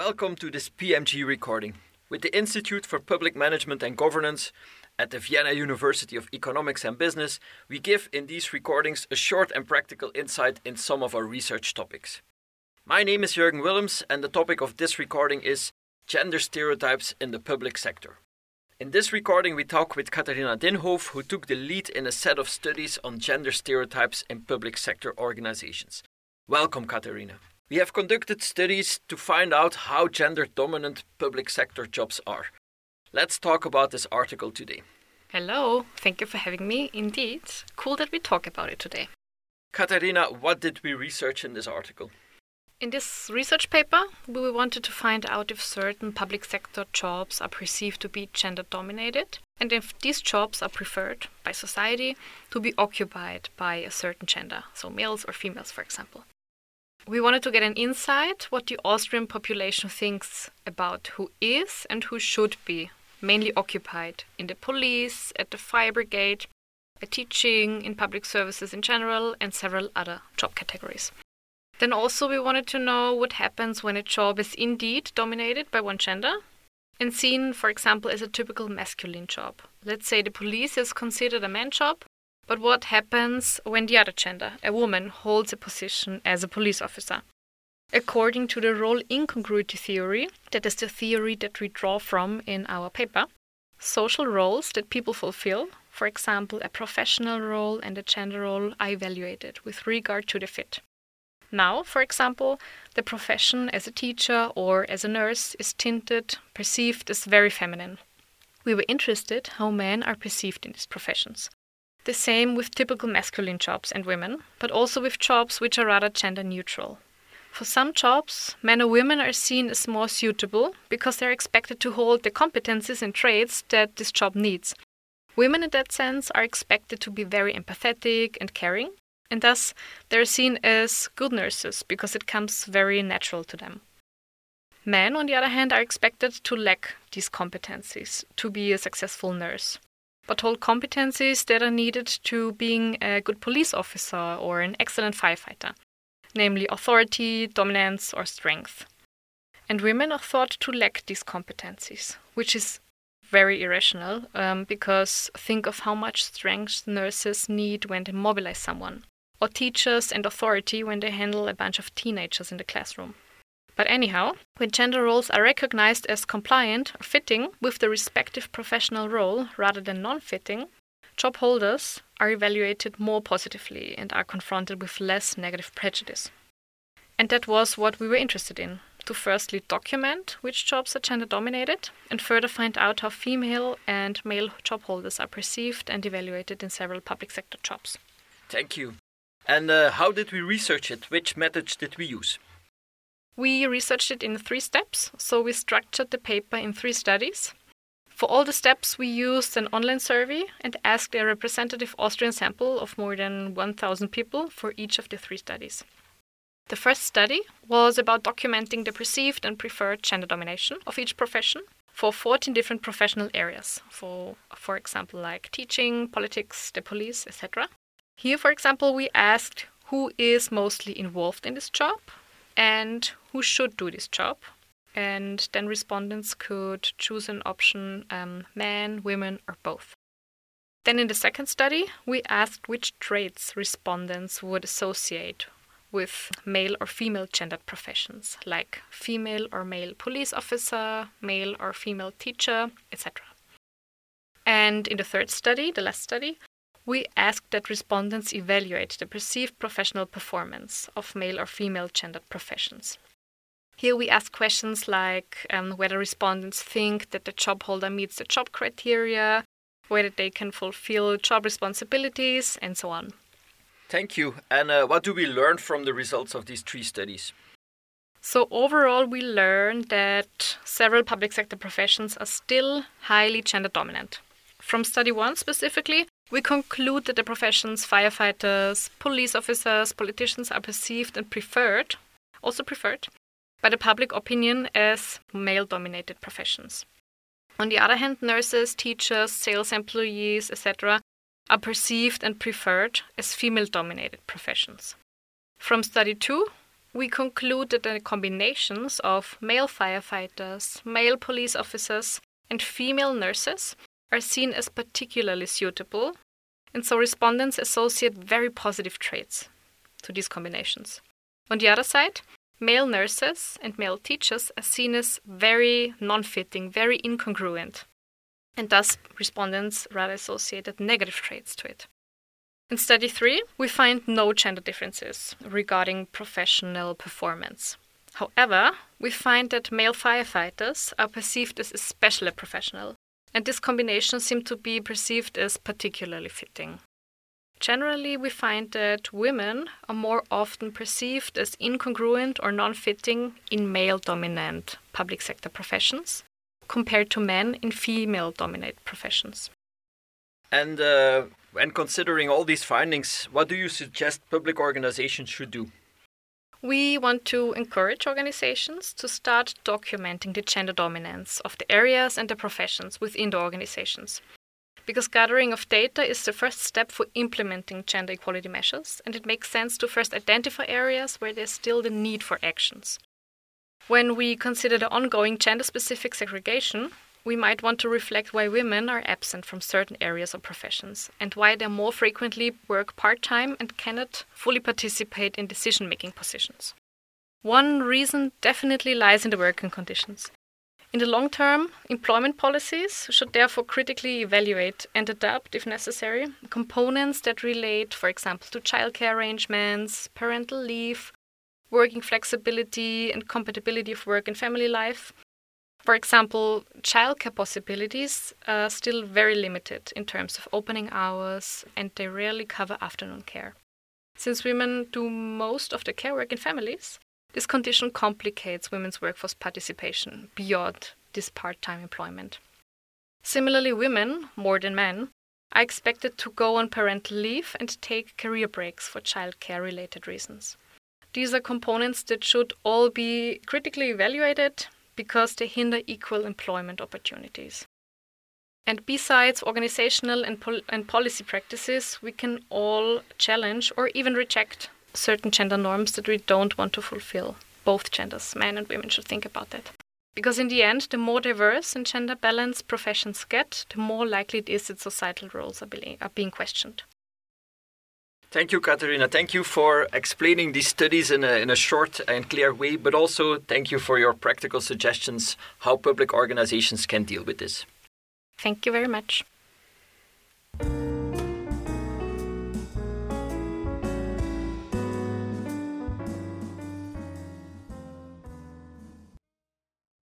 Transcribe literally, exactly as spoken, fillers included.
Welcome to this P M G recording. With the Institute for Public Management and Governance at the Vienna University of Economics and Business, we give in these recordings a short and practical insight in some of our research topics. My name is Jürgen Willems, and the topic of this recording is gender stereotypes in the public sector. In this recording, we talk with Katharina Dinhof, who took the lead in a set of studies on gender stereotypes in public sector organizations. Welcome, Katharina. We have conducted studies to find out how gender-dominant public sector jobs are. Let's talk about this article today. Hello, thank you for having me. Indeed, cool that we talk about it today. Katharina, what did we research in this article? In this research paper, we wanted to find out if certain public sector jobs are perceived to be gender-dominated, and if these jobs are preferred by society to be occupied by a certain gender, so males or females, for example. We wanted to get an insight what the Austrian population thinks about who is and who should be mainly occupied in the police, at the fire brigade, at teaching, in public services in general, and several other job categories. Then also we wanted to know what happens when a job is indeed dominated by one gender and seen, for example, as a typical masculine job. Let's say the police is considered a man job, but what happens when the other gender, a woman, holds a position as a police officer? According to the role incongruity theory, that is the theory that we draw from in our paper, social roles that people fulfill, for example, a professional role and a gender role, are evaluated with regard to the fit. Now, for example, the profession as a teacher or as a nurse is tinted, perceived as very feminine. We were interested how men are perceived in these professions. The same with typical masculine jobs and women, but also with jobs which are rather gender neutral. For some jobs, men or women are seen as more suitable because they're expected to hold the competencies and traits that this job needs. Women in that sense are expected to be very empathetic and caring, and thus they're seen as good nurses because it comes very natural to them. Men, on the other hand, are expected to lack these competencies to be a successful nurse, but hold competencies that are needed to being a good police officer or an excellent firefighter, namely authority, dominance, or strength. And women are thought to lack these competencies, which is very irrational, um, because think of how much strength nurses need when they mobilize someone, or teachers and authority when they handle a bunch of teenagers in the classroom. But anyhow, when gender roles are recognized as compliant or fitting with the respective professional role rather than non-fitting, job holders are evaluated more positively and are confronted with less negative prejudice. And that was what we were interested in, to firstly document which jobs are gender-dominated and further find out how female and male job holders are perceived and evaluated in several public sector jobs. Thank you. And uh, how did we research it? Which methods did we use? We researched it in three steps, so we structured the paper in three studies. For all the steps, we used an online survey and asked a representative Austrian sample of more than one thousand people for each of the three studies. The first study was about documenting the perceived and preferred gender domination of each profession for fourteen different professional areas, for, for example, like teaching, politics, the police, et cetera. Here, for example, we asked who is mostly involved in this job and who should do this job. And then respondents could choose an option, um, men, women, or both. Then in the second study, we asked which traits respondents would associate with male or female gendered professions, like female or male police officer, male or female teacher, et cetera. And in the third study, the last study, we asked that respondents evaluate the perceived professional performance of male or female gendered professions. Here we ask questions like um, whether respondents think that the job holder meets the job criteria, whether they can fulfill job responsibilities, and so on. Thank you. And uh, what do we learn from the results of these three studies? So overall, we learned that several public sector professions are still highly gender dominant. From study one specifically, we conclude that the professions firefighters, police officers, politicians are perceived and preferred, also preferred, by the public opinion as male-dominated professions. On the other hand, nurses, teachers, sales employees, et cetera are perceived and preferred as female-dominated professions. From study two, we conclude that the combinations of male firefighters, male police officers, and female nurses are seen as particularly suitable, and so respondents associate very positive traits to these combinations. On the other side, male nurses and male teachers are seen as very non-fitting, very incongruent, and thus respondents rather associated negative traits to it. In study three, we find no gender differences regarding professional performance. However, we find that male firefighters are perceived as especially professional, and this combination seemed to be perceived as particularly fitting. Generally, we find that women are more often perceived as incongruent or non-fitting in male-dominant public sector professions compared to men in female-dominated professions. And uh, when considering all these findings, what do you suggest public organizations should do? We want to encourage organizations to start documenting the gender dominance of the areas and the professions within the organizations. Because gathering of data is the first step for implementing gender equality measures, and it makes sense to first identify areas where there's still the need for actions. When we consider the ongoing gender-specific segregation, we might want to reflect why women are absent from certain areas or professions and why they more frequently work part-time and cannot fully participate in decision-making positions. One reason definitely lies in the working conditions. In the long term, employment policies should therefore critically evaluate and adapt, if necessary, components that relate, for example, to childcare arrangements, parental leave, working flexibility and compatibility of work and family life. For example, childcare possibilities are still very limited in terms of opening hours, and they rarely cover afternoon care. Since women do most of the care work in families, this condition complicates women's workforce participation beyond this part-time employment. Similarly, women, more than men, are expected to go on parental leave and take career breaks for childcare-related reasons. These are components that should all be critically evaluated because they hinder equal employment opportunities. And besides organizational and, pol- and policy practices, we can all challenge or even reject certain gender norms that we don't want to fulfill. Both genders, men and women, should think about that. Because in the end, the more diverse and gender balanced professions get, the more likely it is that societal roles are, be- are being questioned. Thank you, Katharina. Thank you for explaining these studies in a, in a short and clear way, but also thank you for your practical suggestions how public organizations can deal with this. Thank you very much.